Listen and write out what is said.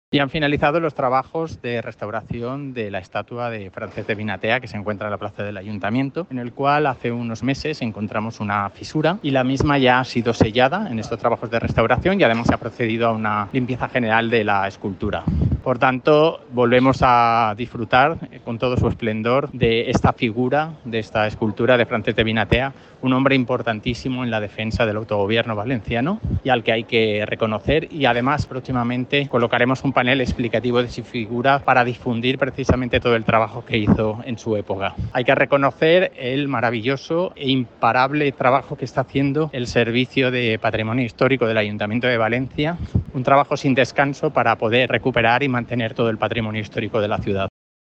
Y han finalizado los trabajos de restauración de la estatua de Francesc de Vinatea, que se encuentra en la plaza del Ayuntamiento, en el cual hace unos meses encontramos una fisura y la misma ya ha sido sellada en estos trabajos de restauración y además se ha procedido a una limpieza general de la escultura. Por tanto, volvemos a disfrutar con todo su esplendor de esta figura, de esta escultura de Francesc de Vinatea, un hombre importantísimo en la defensa del autogobierno valenciano y al que hay que reconocer, y además próximamente colocaremos un panel explicativo de su figura para difundir precisamente todo el trabajo que hizo en su época. Hay que reconocer el maravilloso e imparable trabajo que está haciendo el Servicio de Patrimonio Histórico del Ayuntamiento de Valencia, un trabajo sin descanso para poder recuperar y mantener todo el patrimonio histórico de la ciudad.